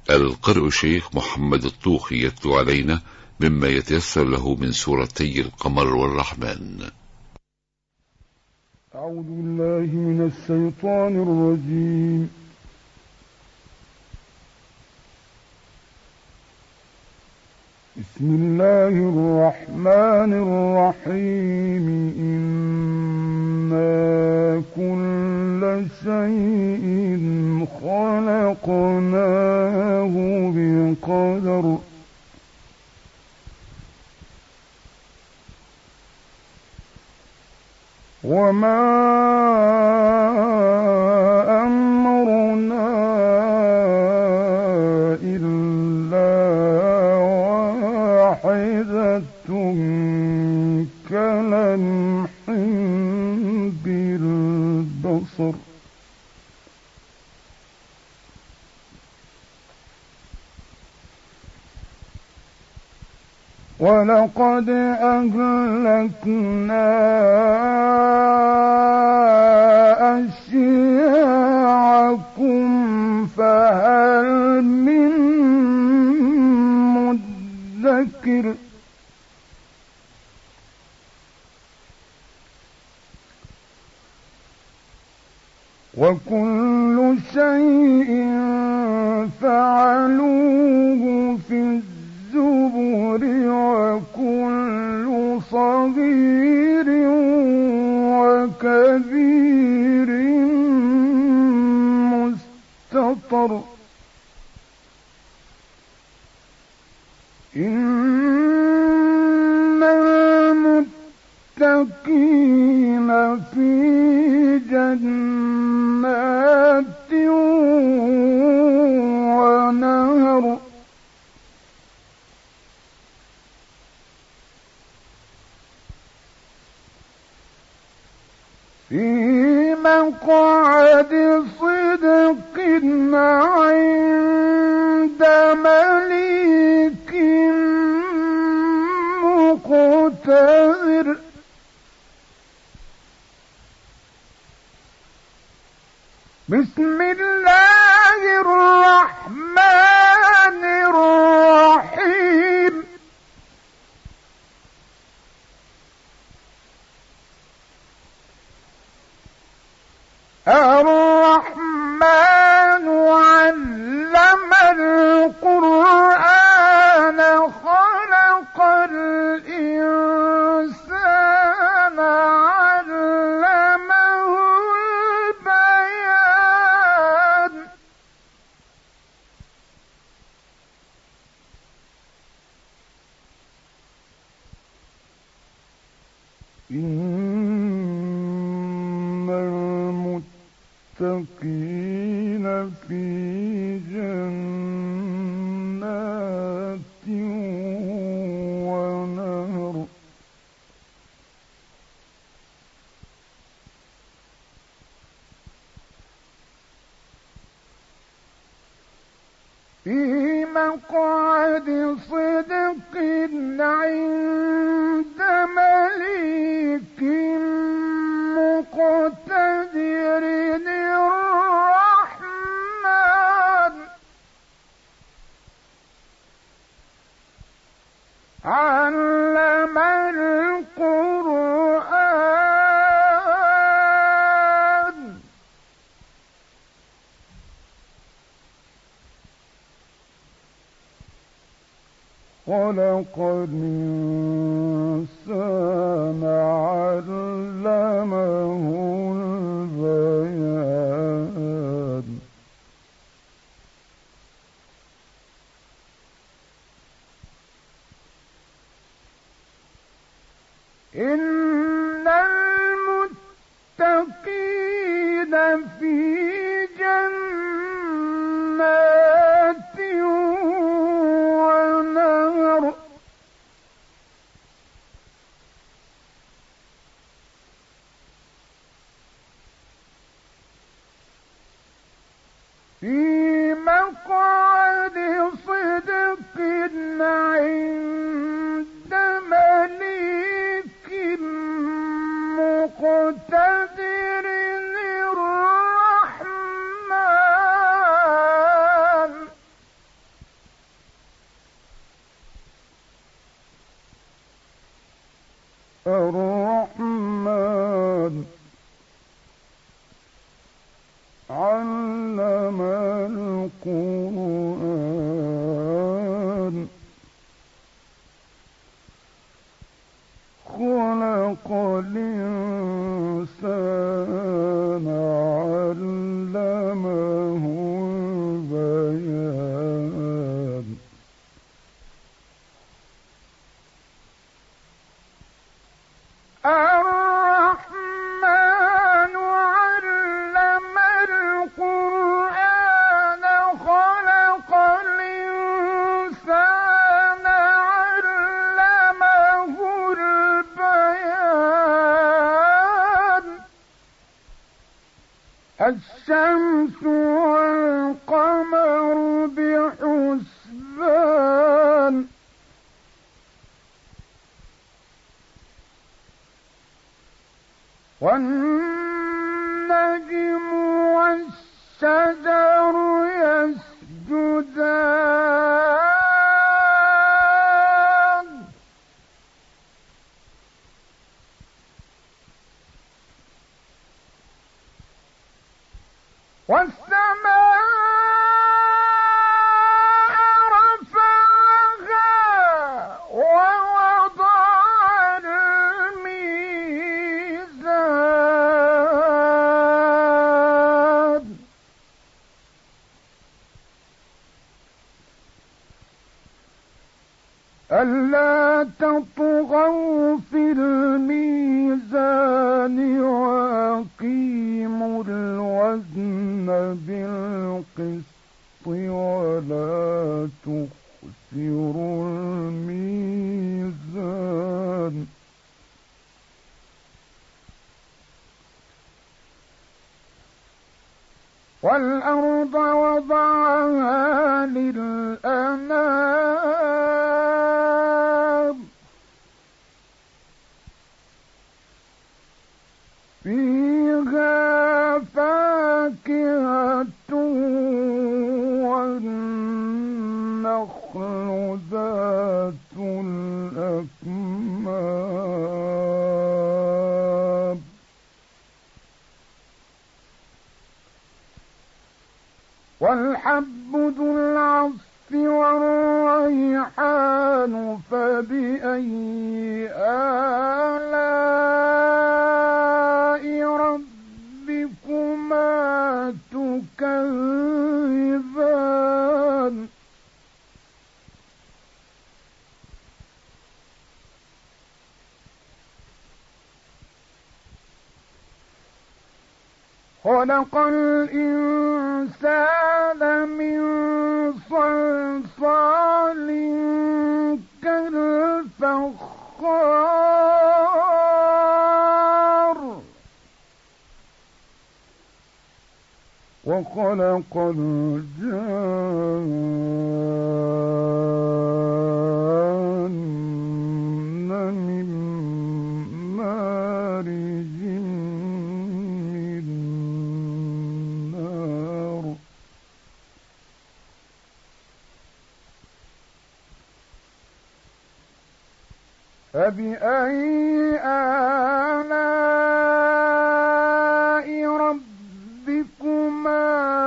القارئ الشيخ محمد الطوخي يتلو علينا مما يتيسر له من سورتي القمر والرحمن. أعوذ بالله من الشيطان الرجيم. بسم الله الرحمن الرحيم. إنا كل شيء خلقناه بقدر. وما أمرنا إلا واحدة كلمح بالبصر. ولقد أهلكنا أشياعكم فهل من مدكر. وكل شيء فعلوه في الزبر. وكل صغير وكبير مستطر. إن المتقين في جنات ونهر. في مقعد صدق عند مليك مقتدر. بسم الله الرحمن الرحيم. الرحمن علم القرآن خلق الإنسان علمه البيان. إن المتقين في جنات ونهر. في مقعد صدق عند مليك مقتدر. الرحمن علم القرآن خلق الإنسان علمه البيان. إن المتقين في جنات ونهر. في مقعد صدق عند مليك القرآن خلق الإنسان علمه البيان الرحمن علم القرآن خلق الإنسان علمه البيان الشمس والقمر بحسبان والنجم والشجر يسجدان والسماء رفعها ووضع الميزان ألا تطغوا في الميزان وأقيموا الوزن بالقسط ولا تخسروا الميزان والأرض وضعها للأنام فيها فاكهة والنخل ذات الأكمام والحب ذو العصف والريحان فبأي آلاء ربكما تكذبان خلق الإنسان من صلصال كالفخار وخلق الجان من مارج من نار فبأي آلاء ربكما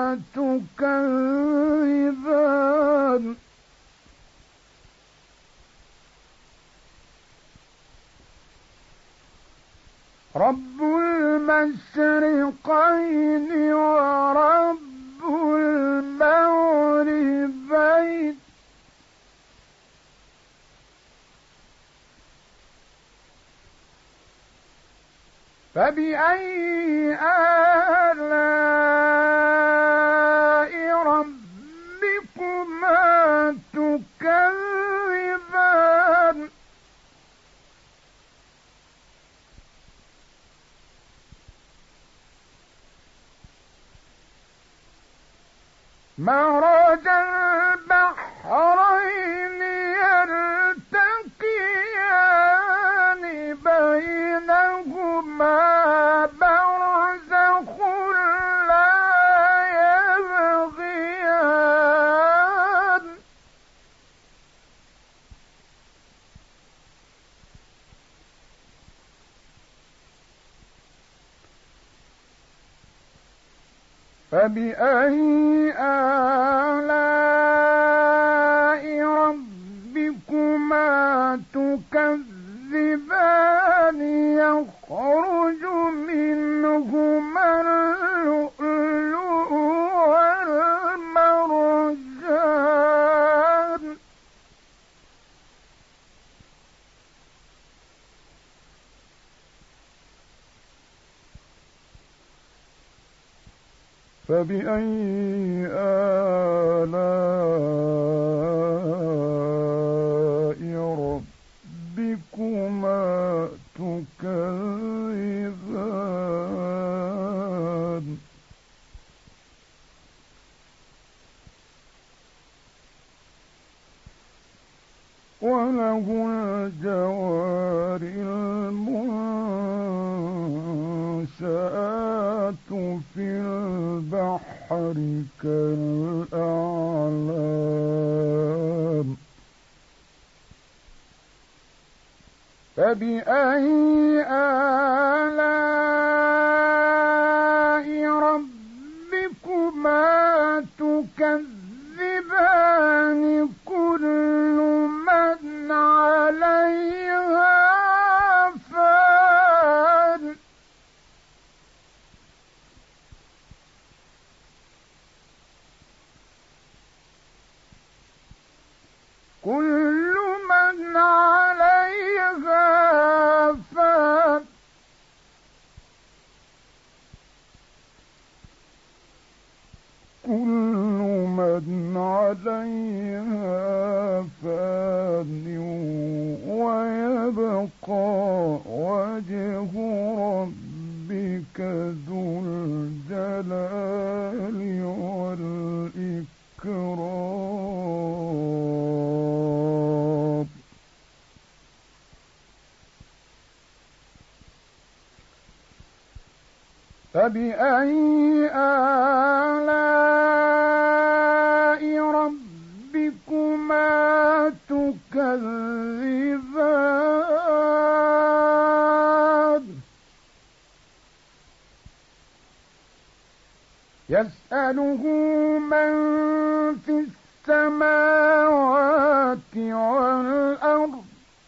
تكذبان رب المشرقين ورب المغربين فبأي آلاء ربكما تكذبان مرج البحرين يلتقيان بينهما برزخ فبأي آلاء ربكما تكذبان يخرج منهما اللؤلؤ والمرجان فبأي آلاء ربكما تكذبان وله الجوار المنشآت في البحر كالأعلام فبأي آلاء ربكما تكذبان كل من عليها فان كل من عليها فان كل من عليها فان ويبقى وجه ربك ذو الجلال والإكرام فبأي آلاء ربكما تكذبان يسأله من في السماوات والأرض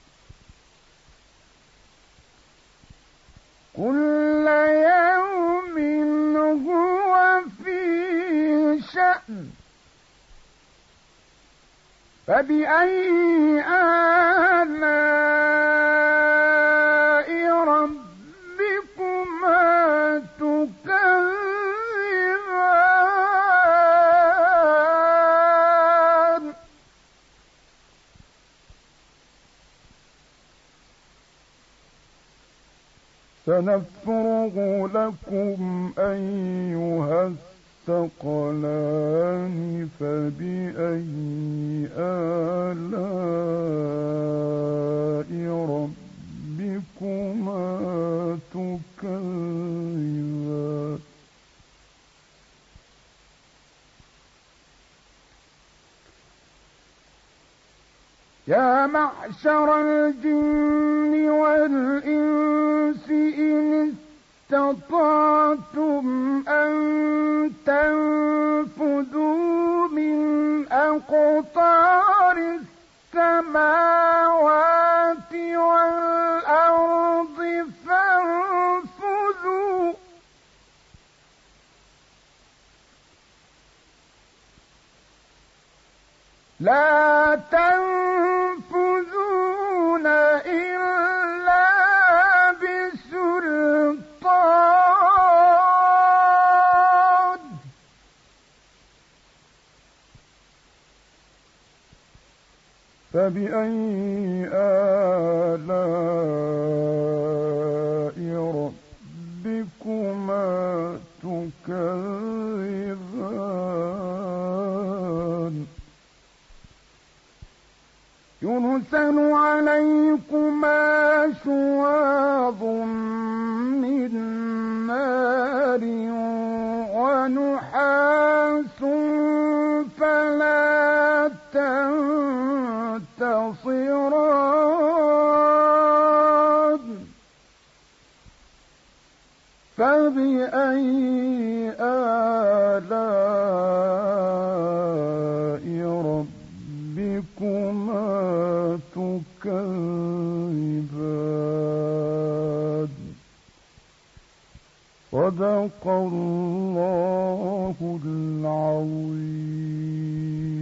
كل يوم هو في شأن فبأي آلاء ربكما تكذبان سنفرغ لكم أيها الثقلان فبأي آلاء ربكما تكذبان يا معشر الجن والإنس إن استطعتم أن تنفذوا من أقطار السماوات والأرض فانفذوا لا تنفذون إلا بسلطان فبأي آلاء ربكما تكذبان يرسل عليكما شواظ من نار ونحاس فلا تنتصران فبأي آلاء ربكما تكذبان صدق الله العظيم.